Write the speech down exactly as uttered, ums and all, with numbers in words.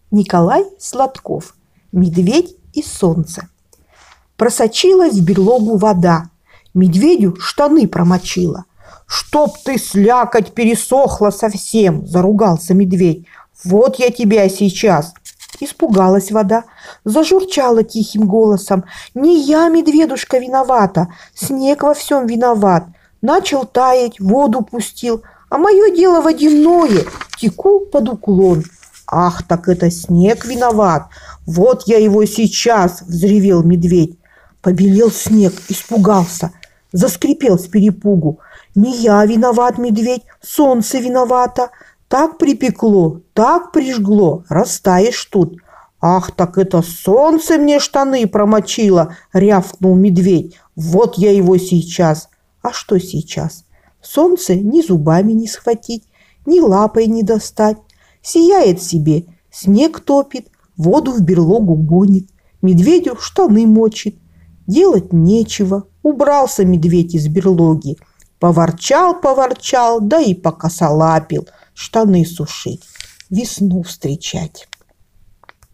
Николай Сладков. Медведь и солнце. Просочилась в берлогу вода, медведю штаны промочила. «Чтоб ты, слякоть, пересохла совсем!» – заругался медведь. «Вот я тебя сейчас!» Испугалась вода, зажурчала тихим голосом. «Не я, медведушка, виновата, снег во всем виноват. Начал таять, воду пустил, а мое дело водяное, теку под уклон». «Ах, так это снег виноват! Вот я его сейчас!» – взревел медведь. Побелел снег, испугался, заскрипел с перепугу. «Не я виноват, медведь, солнце виновато. Так припекло, так прижгло, растаешь тут». «Ах, так это солнце мне штаны промочило!» – рявкнул медведь. «Вот я его сейчас!» А что сейчас? Солнце ни зубами не схватить, ни лапой не достать. Сияет себе, снег топит, воду в берлогу гонит, медведю штаны мочит. Делать нечего, убрался медведь из берлоги. Поворчал, поворчал, да и покосолапил, штаны сушить, весну встречать.